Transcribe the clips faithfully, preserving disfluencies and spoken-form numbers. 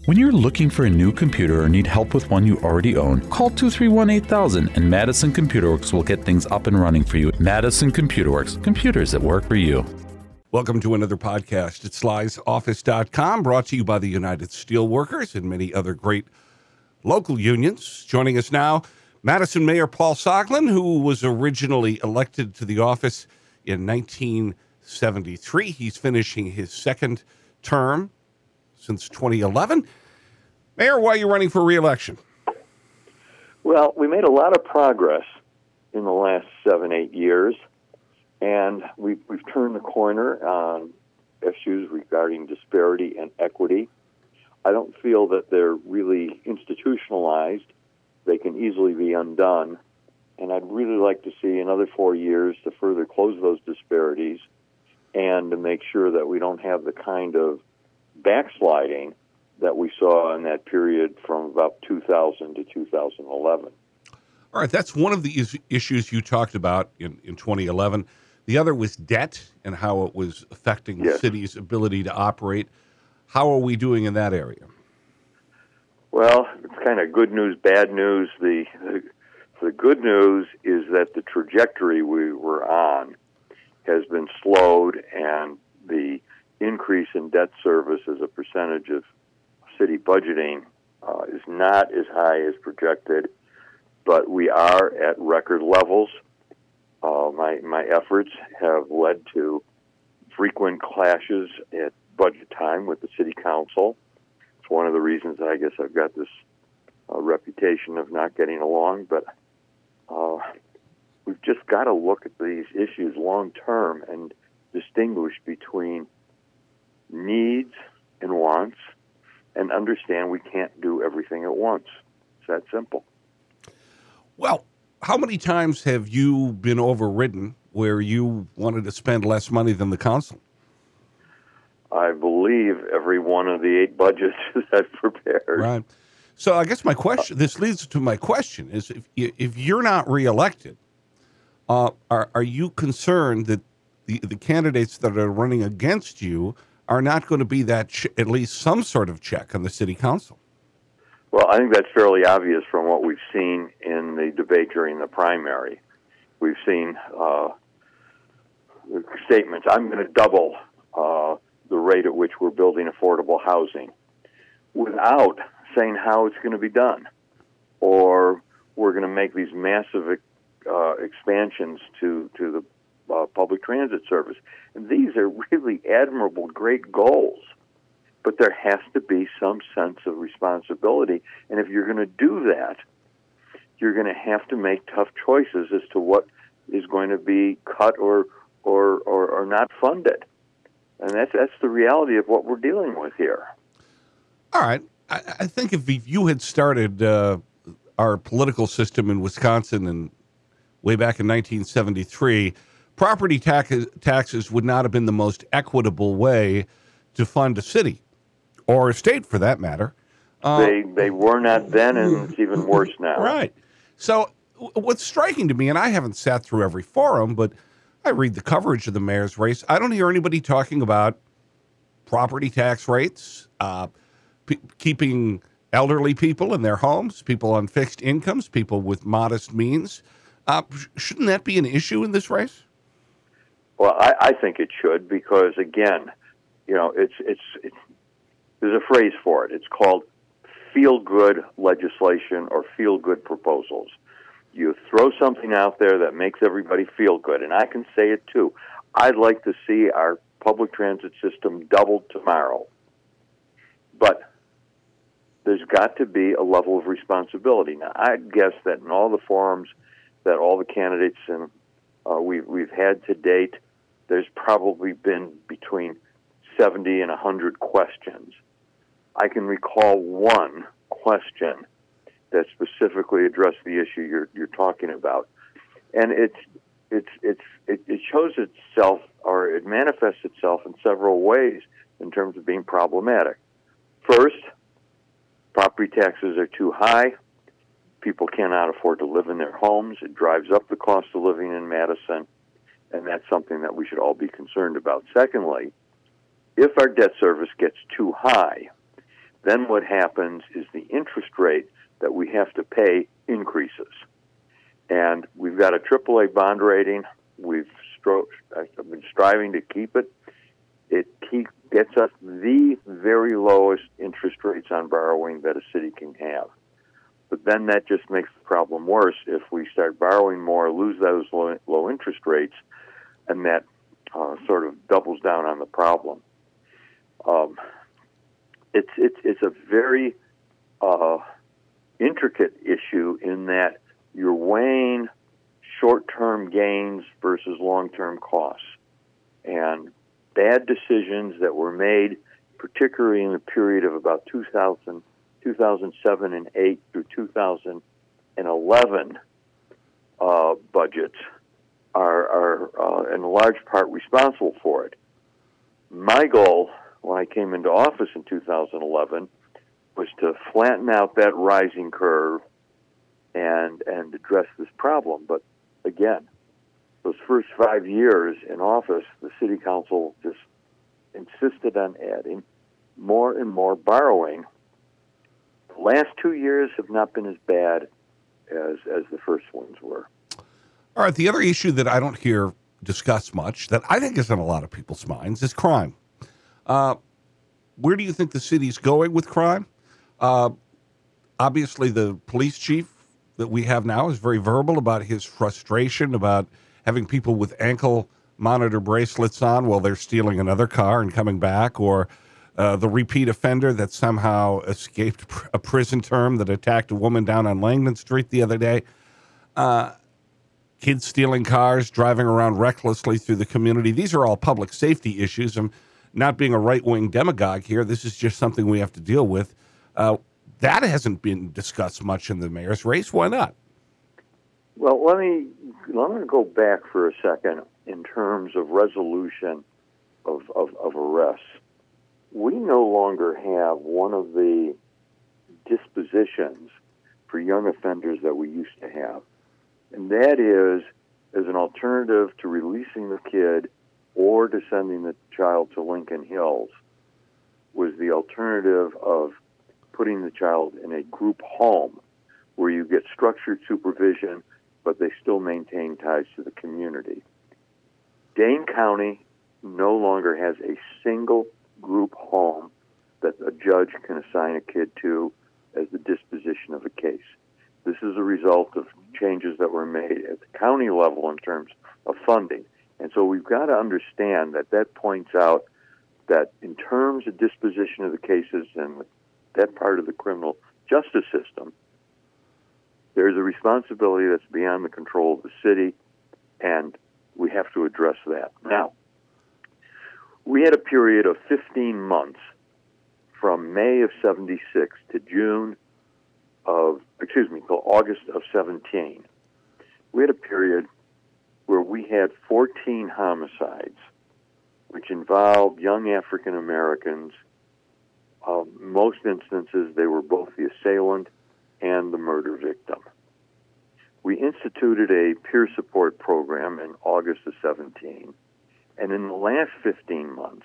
When you're looking for a new computer or need help with one you already own, call two three one, eight thousand and Madison Computer Works will get things up and running for you. Madison Computer Works, computers that work for you. Welcome to another podcast at Sly's Office dot com, brought to you by the United Steelworkers and many other great local unions. Joining us now, Madison Mayor Paul Soglin, who was originally elected to the office in nineteen seventy-three. He's finishing his second term since twenty eleven. Mayor, why are you running for re-election? Well, we made a lot of progress in the last seven, eight years, and we've, we've turned the corner on issues regarding disparity and equity. I don't feel that they're really institutionalized. They can easily be undone, and I'd really like to see another four years to further close those disparities and to make sure that we don't have the kind of backsliding that we saw in that period from about two thousand to two thousand eleven. All right, that's one of the is- issues you talked about in, in twenty eleven. The other was debt and how it was affecting Yes. the city's ability to operate. How are we doing in that area? Well, it's kind of good news, bad news. The, the the good news is that the trajectory we were on has been slowed, and the increase in debt service as a percentage of city budgeting uh, is not as high as projected, but we are at record levels. Uh, my my efforts have led to frequent clashes at budget time with the city council. It's one of the reasons that I guess I've got this uh, reputation of not getting along, but uh, we've just got to look at these issues long term and distinguish between needs and wants and understand we can't do everything at once. It's that simple. Well, how many times have you been overridden where you wanted to spend less money than the council? I believe every one of the eight budgets that I've prepared. Right. So I guess my question, this leads to my question, is if if you're not reelected, uh, are are you concerned that the, the candidates that are running against you are not going to be that ch- at least some sort of check on the city council? Well, I think that's fairly obvious from what we've seen in the debate during the primary. We've seen uh, statements, I'm going to double uh, the rate at which we're building affordable housing, without saying how it's going to be done. Or we're going to make these massive uh, expansions to, to the uh, public transit service. And these are really admirable, great goals. But there has to be some sense of responsibility. And if you're going to do that, you're going to have to make tough choices as to what is going to be cut or or, or, or not funded. And that's that's the reality of what we're dealing with here. All right. I, I think if you had started uh, our political system in Wisconsin and way back in nineteen seventy-three, property tax, taxes would not have been the most equitable way to fund a city or a state, for that matter. Uh, they they were not then, and it's even worse now. Right. So what's striking to me, and I haven't sat through every forum, but I read the coverage of the mayor's race. I don't hear anybody talking about property tax rates, uh, p- keeping elderly people in their homes, people on fixed incomes, people with modest means. Uh, shouldn't that be an issue in this race? Well, I, I think it should, because again, you know, it's, it's it's there's a phrase for it. It's called feel-good legislation or feel-good proposals. You throw something out there that makes everybody feel good, and I can say it too. I'd like to see our public transit system doubled tomorrow, but there's got to be a level of responsibility. Now, I'd guess that in all the forums that all the candidates and uh, we've we've had to date, there's probably been between seventy and one hundred questions. I can recall one question that specifically addressed the issue you're you're talking about, and it's it's it's it, it shows itself, or it manifests itself in several ways in terms of being problematic. First, property taxes are too high. People cannot afford to live in their homes. It drives up the cost of living in Madison, and that's something that we should all be concerned about. Secondly, if our debt service gets too high, then what happens is the interest rate that we have to pay increases. And we've got a triple A bond rating. We've stro- I've been striving to keep it. It keep, gets us the very lowest interest rates on borrowing that a city can have. But then that just makes the problem worse if we start borrowing more, lose those low, low interest rates, and that uh, sort of doubles down on the problem. Um, it's, it's, it's a very uh, intricate issue in that you're weighing short-term gains versus long-term costs. And bad decisions that were made, particularly in the period of about two thousand, two thousand seven and eight through two thousand eleven uh, budgets, are, are uh, in large part responsible for it. My goal when I came into office in two thousand eleven was to flatten out that rising curve and and address this problem. But again, those first five years in office, the city council just insisted on adding more and more borrowing. The last two years have not been as bad as as the first ones were. All right, the other issue that I don't hear discussed much, that I think is on a lot of people's minds, is crime. Uh, where do you think the city's going with crime? Uh, obviously, the police chief that we have now is very verbal about his frustration about having people with ankle monitor bracelets on while they're stealing another car and coming back, or uh, the repeat offender that somehow escaped pr- a prison term that attacked a woman down on Langdon Street the other day. Uh, kids stealing cars, driving around recklessly through the community. These are all public safety issues. I'm not being a right-wing demagogue here. This is just something we have to deal with. Uh, that hasn't been discussed much in the mayor's race. Why not? Well, let me let me go back for a second in terms of resolution of, of, of arrests. We no longer have one of the dispositions for young offenders that we used to have. And that is, as an alternative to releasing the kid or to sending the child to Lincoln Hills, was the alternative of putting the child in a group home where you get structured supervision, but they still maintain ties to the community. Dane County no longer has a single group home that a judge can assign a kid to as the disposition of a case. This is a result of changes that were made at the county level in terms of funding. And so we've got to understand that that points out that in terms of disposition of the cases and that part of the criminal justice system, there's a responsibility that's beyond the control of the city, and we have to address that. Now, we had a period of fifteen months from May of seventy-six to June of, excuse me, till August of seventeen. We had a period where we had fourteen homicides, which involved young African Americans. Uh, most instances, they were both the assailant and the murder victim. We instituted a peer support program in August of seventeen, and in the last fifteen months,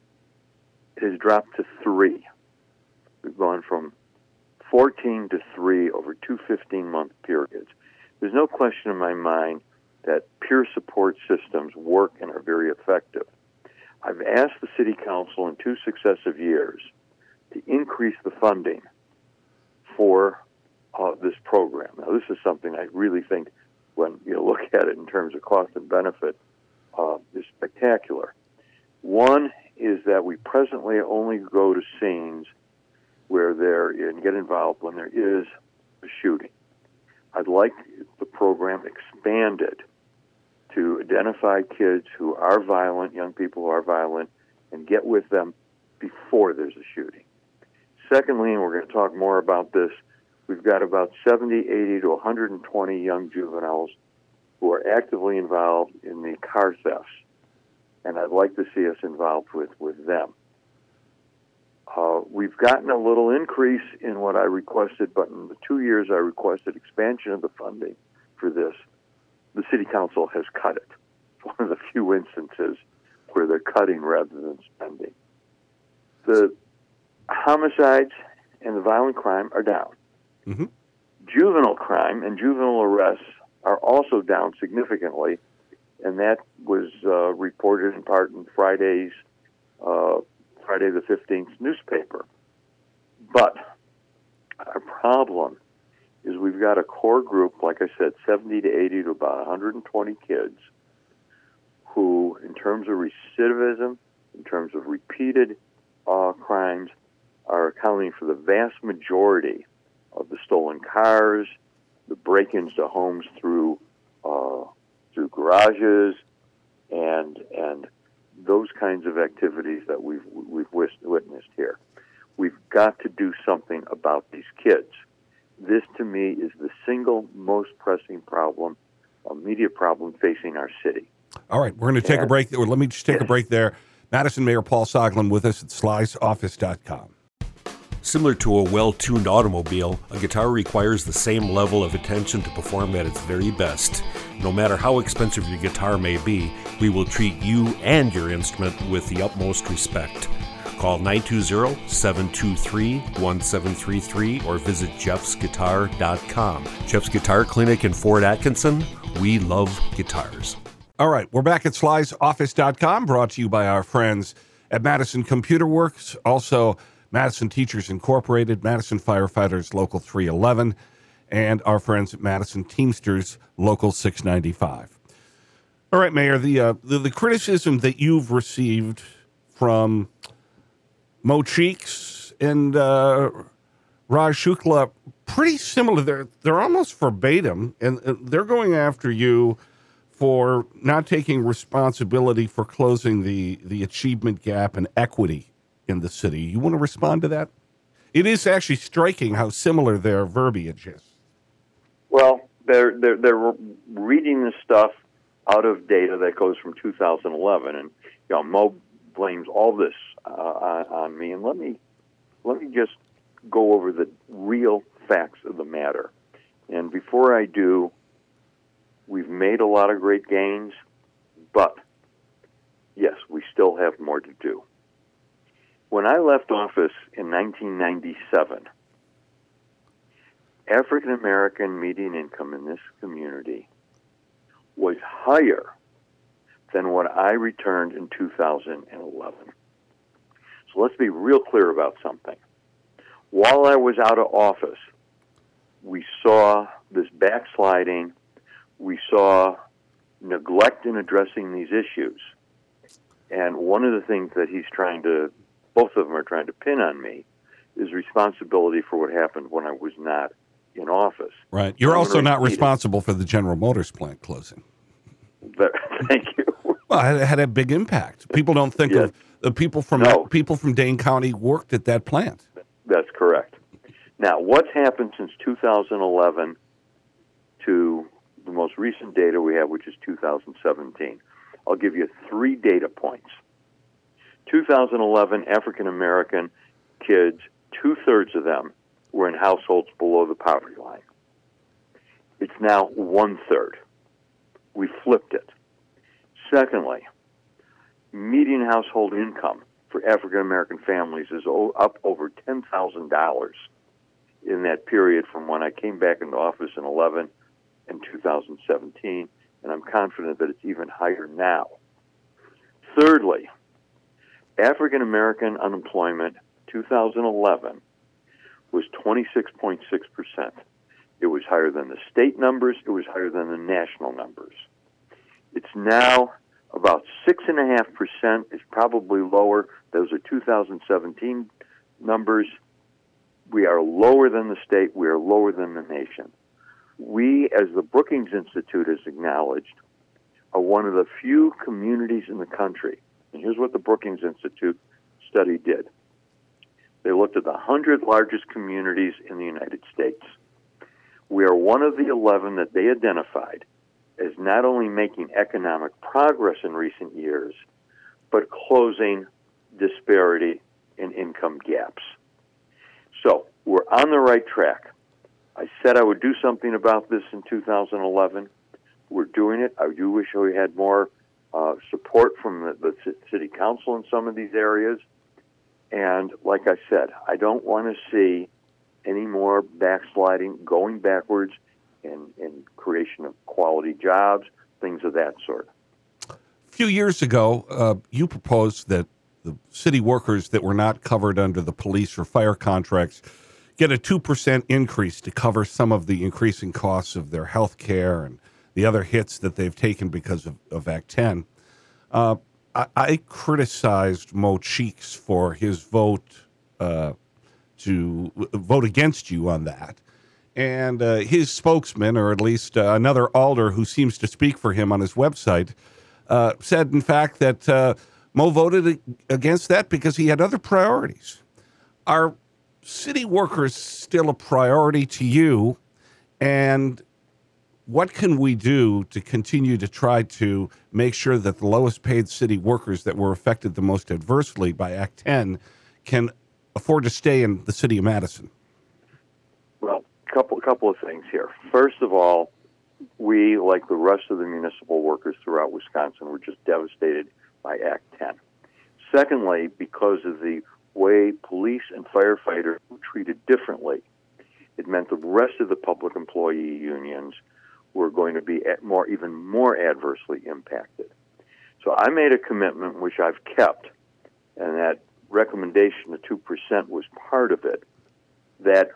it has dropped to three. We've gone from fourteen to three over two fifteen-month periods. There's no question in my mind that peer support systems work and are very effective. I've asked the City Council in two successive years to increase the funding for uh, this program. Now, this is something I really think, when you look at it in terms of cost and benefit, uh, is spectacular. One is that we presently only go to scenes where they're and get involved when there is a shooting. I'd like the program expanded to identify kids who are violent, young people who are violent, and get with them before there's a shooting. Secondly, and we're going to talk more about this, we've got about seventy, eighty to one hundred twenty young juveniles who are actively involved in the car thefts, and I'd like to see us involved with, with them. Uh, we've gotten a little increase in what I requested, but in the two years I requested expansion of the funding for this, the City Council has cut it. It's one of the few instances where they're cutting rather than spending. The homicides and the violent crime are down. Mm-hmm. Juvenile crime and juvenile arrests are also down significantly, and that was uh, reported in part in Friday's uh, Friday the fifteenth newspaper. But our problem is we've got a core group, like I said, seventy to eighty to about one hundred twenty kids who, in terms of recidivism, in terms of repeated uh, crimes, are accounting for the vast majority of the stolen cars, the break-ins to homes through uh, through garages, and and those kinds of activities that we've we've witnessed here. We've got to do something about these kids. This, to me, is the single most pressing problem, immediate problem facing our city. All right, we're going to take and, a break. Or let me just take yes. a break there. Madison Mayor Paul Soglin with us at slice office dot com. Similar to a well-tuned automobile, a guitar requires the same level of attention to perform at its very best. No matter how expensive your guitar may be, we will treat you and your instrument with the utmost respect. Call nine two zero, seven two three, one seven three three or visit jeffs guitar dot com. Jeff's Guitar Clinic in Fort Atkinson. We love guitars. All right, we're back at slice office dot com, brought to you by our friends at Madison Computer Works, also Madison Teachers Incorporated, Madison Firefighters Local three eleven, and our friends at Madison Teamsters Local six ninety-five. All right, Mayor, the uh, the, the criticism that you've received from Mo Cheeks and uh, Raj Shukla, pretty similar. They're, they're almost verbatim, and they're going after you for not taking responsibility for closing the, the achievement gap and equity in the city. You want to respond to that? It is actually striking how similar their verbiage is. Well, they're, they're, they're reading this stuff out of data that goes from two thousand eleven, and you know, Mo blames all this uh, on, on me. And let me let me just go over the real facts of the matter. And before I do, we've made a lot of great gains, but yes, we still have more to do. When I left office in nineteen ninety-seven, African American median income in this community was higher than what I returned in two thousand eleven. So let's be real clear about something. While I was out of office, we saw this backsliding. We saw neglect in addressing these issues. And one of the things that he's trying to, both of them are trying to pin on me, is responsibility for what happened when I was not in office. Right. You're also not responsible for the General Motors plant closing. But, thank you. Well, it had a big impact. People don't think yes. of the people from no. people from Dane County worked at that plant. That's correct. Now, what's happened since two thousand eleven to the most recent data we have, which is two thousand seventeen? I'll give you three data points. two thousand eleven, African American kids, two-thirds of them were in households below the poverty line. It's now one-third. We flipped it. Secondly, median household income for African American families is up over ten thousand dollars in that period from when I came back into office in eleven and two thousand seventeen, and I'm confident that it's even higher now. Thirdly, African American unemployment two thousand eleven was twenty-six point six percent. It was higher than the state numbers. It was higher than the national numbers. It's now about six point five percent. It's probably lower. Those are two thousand seventeen numbers. We are lower than the state. We are lower than the nation. We, as the Brookings Institute has acknowledged, are one of the few communities in the country. And here's what the Brookings Institute study did. They looked at the one hundred largest communities in the United States. We are one of the eleven that they identified as not only making economic progress in recent years, but closing disparity in income gaps. So we're on the right track. I said I would do something about this in two thousand eleven. We're doing it. I do wish we had more uh, support from the, the city council in some of these areas. And like I said, I don't want to see any more backsliding, going backwards in, in creation of quality jobs, things of that sort. A few years ago, uh, you proposed that the city workers that were not covered under the police or fire contracts get a two percent increase to cover some of the increasing costs of their health care and the other hits that they've taken because of, of Act ten. Uh, I, I criticized Mo Cheeks for his vote uh, to vote against you on that. And uh, his spokesman, or at least uh, another alder who seems to speak for him on his website, uh, said, in fact, that uh, Mo voted against that because he had other priorities. Are city workers still a priority to you? And what can we do to continue to try to make sure that the lowest paid city workers that were affected the most adversely by Act ten can afford to stay in the city of Madison? Well, a couple, couple of things here. First of all, we, like the rest of the municipal workers throughout Wisconsin, were just devastated by Act ten. Secondly, because of the way police and firefighters were treated differently, it meant the rest of the public employee unions were going to be more, even more adversely impacted. So I made a commitment, which I've kept, and that recommendation of two percent was part of it, that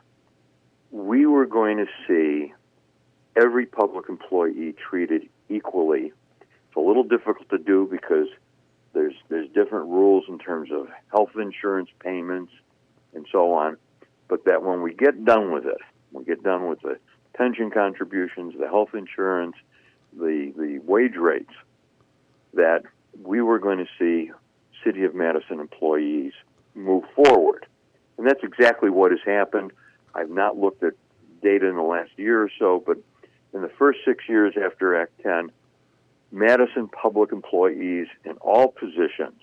we were going to see every public employee treated equally. It's a little difficult to do because there's there's different rules in terms of health insurance payments and so on, but that when we get done with it, we get done with the pension contributions, the health insurance, the the wage rates, that we were going to see City of Madison employees move forward. And that's exactly what has happened. I've not looked at data in the last year or so, but in the first six years after Act ten, Madison public employees in all positions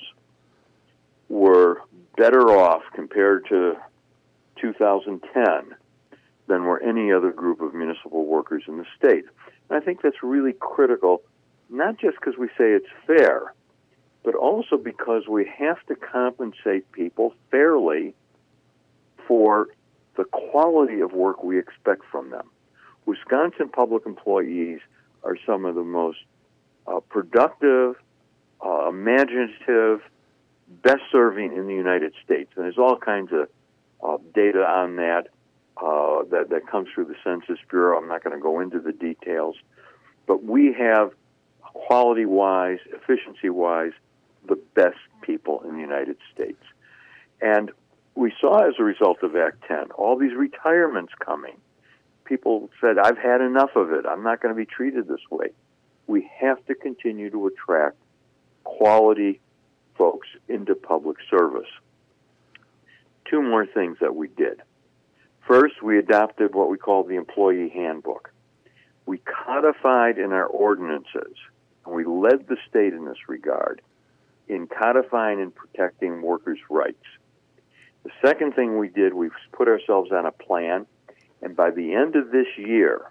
were better off compared to two thousand ten than were any other group of municipal workers in the state. And I think that's really critical, not just because we say it's fair, but also because we have to compensate people fairly for the quality of work we expect from them. Wisconsin public employees are some of the most uh, productive, uh, imaginative, best-serving in the United States. And there's all kinds of uh, data on that, uh, that that comes through the Census Bureau. I'm not going to go into the details. But we have, quality-wise, efficiency-wise, the best people in the United States. And we saw, as a result of Act ten, all these retirements coming. People said, I've had enough of it. I'm not going to be treated this way. We have to continue to attract quality folks into public service. Two more things that we did. First, we adopted what we call the Employee Handbook. We codified in our ordinances, and we led the state in this regard, in codifying and protecting workers' rights. The second thing we did, we put ourselves on a plan, and by the end of this year,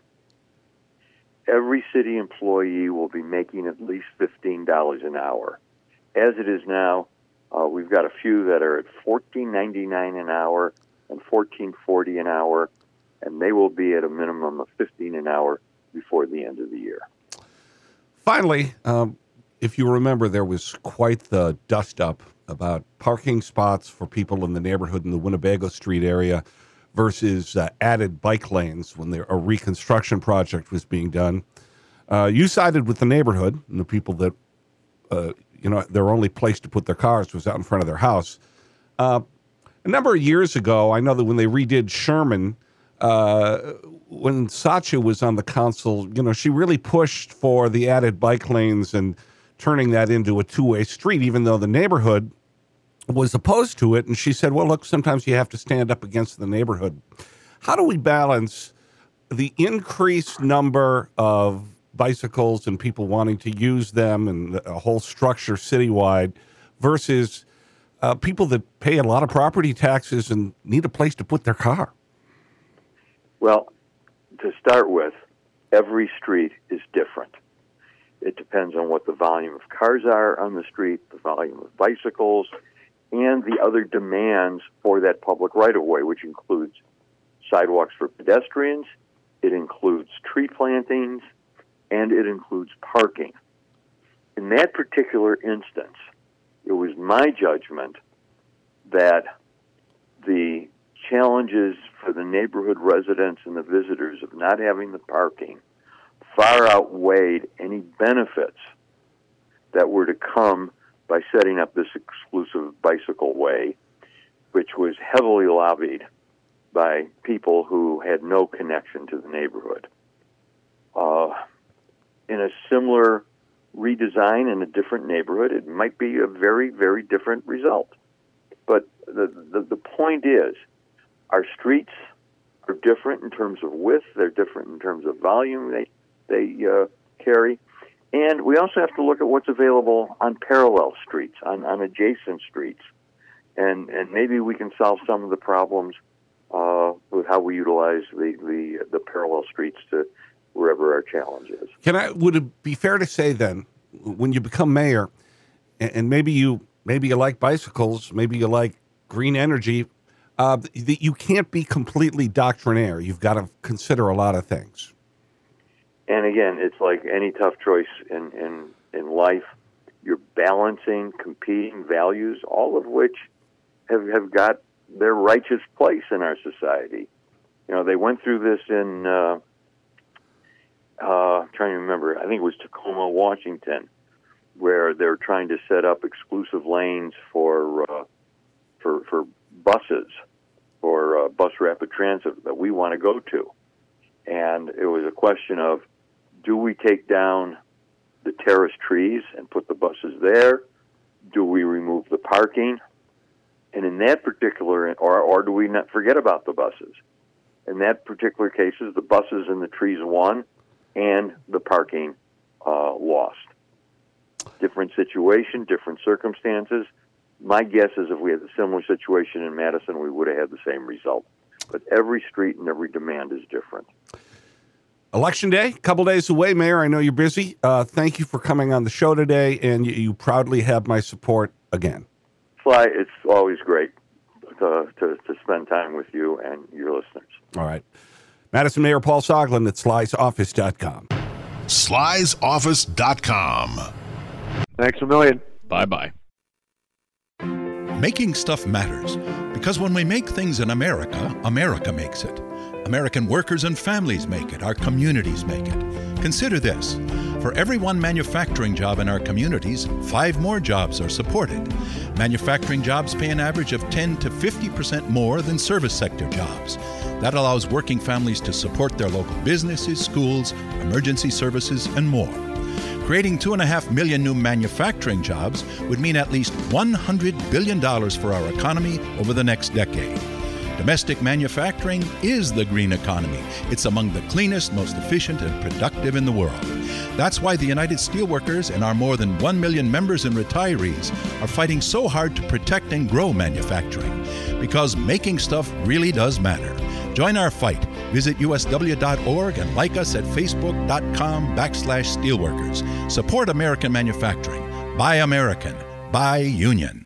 every city employee will be making at least fifteen dollars an hour. As it is now, uh, we've got a few that are at fourteen ninety-nine an hour and fourteen forty an hour, and they will be at a minimum of fifteen an hour before the end of the year. Finally, um, if you remember, there was quite the dust-up about parking spots for people in the neighborhood in the Winnebago Street area versus uh, added bike lanes when there, a reconstruction project was being done. Uh, you sided with the neighborhood and the people that, uh, you know, their only place to put their cars was out in front of their house. Uh, a number of years ago, I know that when they redid Sherman, uh, when Satya was on the council, you know, she really pushed for the added bike lanes and turning that into a two-way street, even though the neighborhood was opposed to it. And she said, well, look, sometimes you have to stand up against the neighborhood. How do we balance the increased number of bicycles and people wanting to use them and a whole structure citywide versus uh, people that pay a lot of property taxes and need a place to put their car? Well, to start with, every street is different. It depends on what the volume of cars are on the street, the volume of bicycles, and the other demands for that public right-of-way, which includes sidewalks for pedestrians, it includes tree plantings, and it includes parking. In that particular instance, it was my judgment that the challenges for the neighborhood residents and the visitors of not having the parking far outweighed any benefits that were to come by setting up this exclusive bicycle way, which was heavily lobbied by people who had no connection to the neighborhood. Uh, in a similar redesign in a different neighborhood, it might be a very, very different result. But the, the, the point is, our streets are different in terms of width, they're different in terms of volume they, they uh, carry, and we also have to look at what's available on parallel streets, on, on adjacent streets, and, and maybe we can solve some of the problems uh, with how we utilize the, the, the parallel streets to wherever our challenge is. Can I? Would it be fair to say then, when you become mayor, and, and maybe you maybe you like bicycles, maybe you like green energy, uh, that you can't be completely doctrinaire. You've got to consider a lot of things. And again, it's like any tough choice in, in, in life. You're balancing competing values, all of which have, have got their righteous place in our society. You know, they went through this in, uh, uh, I'm trying to remember, I think it was Tacoma, Washington, where they're trying to set up exclusive lanes for uh, for, for buses, for uh, bus rapid transit that we want to go to. And it was a question of, do we take down the terrace trees and put the buses there? Do we remove the parking? And in that particular, or, or do we not forget about the buses? In that particular cases, the buses and the trees won, and the parking uh, lost. Different situation, different circumstances. My guess is if we had a similar situation in Madison, we would have had the same result. But every street and every demand is different. Election day, a couple days away, Mayor. I know you're busy. Uh, thank you for coming on the show today, and you, you proudly have my support again. Sly, it's always great to, to, to spend time with you and your listeners. All right. Madison Mayor Paul Soglin at Sly's Office dot com. Sly's Office dot com. Thanks a million. Bye-bye. Making stuff matters, because when we make things in America, America makes it. American workers and families make it. Our communities make it. Consider this. For every one manufacturing job in our communities, five more jobs are supported. Manufacturing jobs pay an average of ten to fifty percent more than service sector jobs. That allows working families to support their local businesses, schools, emergency services, and more. Creating two and a half million new manufacturing jobs would mean at least one hundred billion dollars for our economy over the next decade. Domestic manufacturing is the green economy. It's among the cleanest, most efficient, and productive in the world. That's why the United Steelworkers and our more than one million members and retirees are fighting so hard to protect and grow manufacturing. Because making stuff really does matter. Join our fight. Visit U S W dot org and like us at Facebook.com backslash Steelworkers. Support American manufacturing. Buy American. Buy Union.